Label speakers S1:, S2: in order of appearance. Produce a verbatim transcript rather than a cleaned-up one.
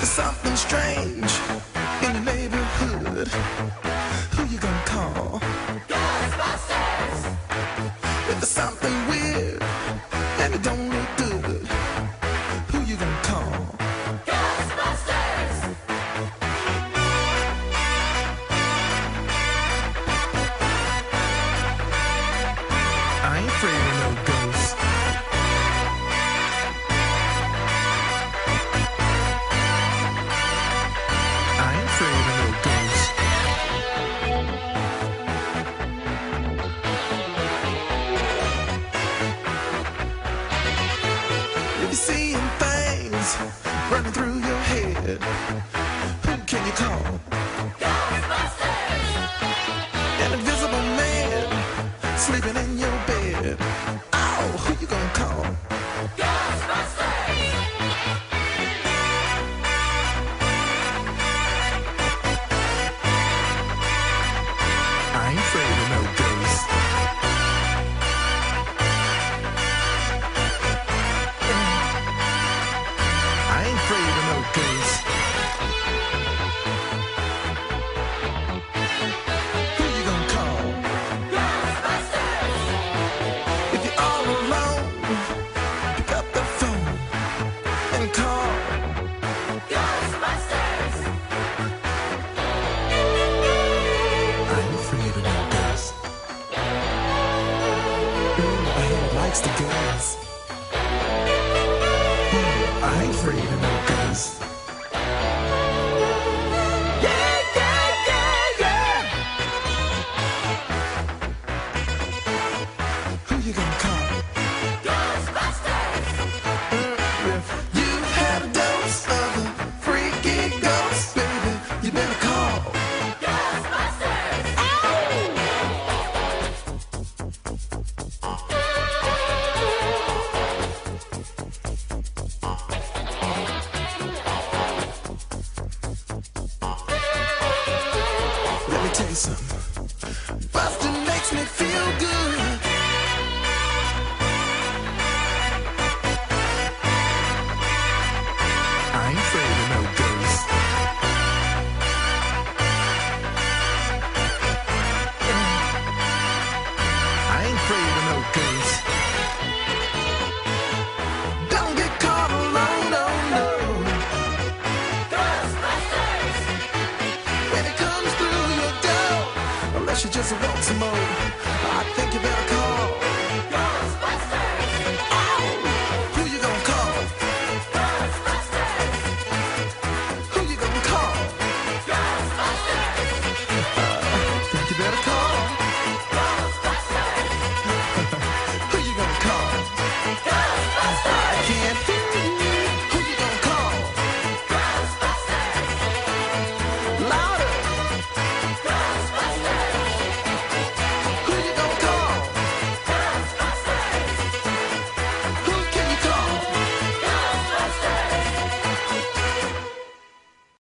S1: there's something strange in the neighborhood. Who you gonna call? Ghostbusters! If there's something weird and it don't look good, who you gonna call? Ghostbusters! I ain't afraid of no ghosts. I ain't afraid of no ghosts. If you're seeing things running through your head, who can you call? Ghostbusters! An invisible man sleeping in your bed. Oh, who you gonna call? Ghostbusters! I ain't afraid of no ghosts. I ain't afraid of no ghosts. Who you gonna call? Ghostbusters! If you're all alone, pick up the phone and call Ghostbusters! I ain't afraid of no ghosts. Ooh, my head likes the gas. Ooh, I ain't afraid of no ghosts. Yeah, yeah, yeah, yeah. Who you gonna call? Ghostbusters! If you've had a dose of a freaky ghost, baby, you better call Ghostbusters! Let me tell you something. Bustin' makes me feel good. I ain't afraid of no ghosts. I ain't afraid of no ghosts. Don't get caught alone, no, no. Ghostbusters! When it comes through your door, unless you just want some more.